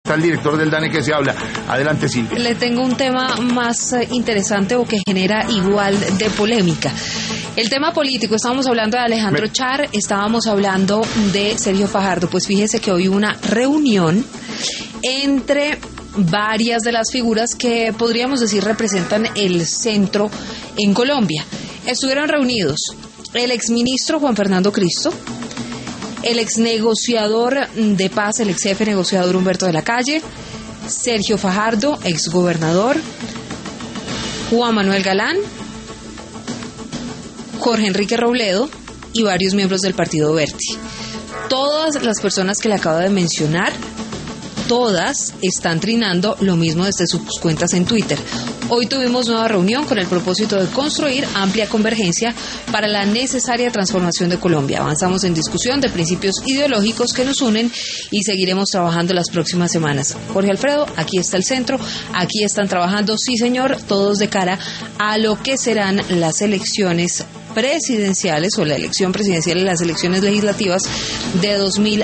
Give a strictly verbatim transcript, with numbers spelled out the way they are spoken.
está el director del DANE que se habla. Adelante, Silvia. Le tengo un tema más eh, interesante o que genera igual de polémica. El tema político, estábamos hablando de Alejandro Me... Char, estábamos hablando de Sergio Fajardo. Pues fíjese que hoy hubo una reunión entre varias de las figuras que podríamos decir representan el centro en Colombia. Estuvieron reunidos el exministro Juan Fernando Cristo, el exnegociador de paz, el ex jefe negociador Humberto de la Calle, Sergio Fajardo, exgobernador, Juan Manuel Galán, Jorge Enrique Robledo y varios miembros del Partido Verde. Todas las personas que le acabo de mencionar, todas están trinando lo mismo desde sus cuentas en Twitter. Hoy tuvimos nueva reunión con el propósito de construir amplia convergencia para la necesaria transformación de Colombia. Avanzamos en discusión de principios ideológicos que nos unen y seguiremos trabajando las próximas semanas. Jorge Alfredo, aquí está el centro, aquí están trabajando, sí señor, todos de cara a lo que serán las elecciones presidenciales o la elección presidencial y las elecciones legislativas de dos mil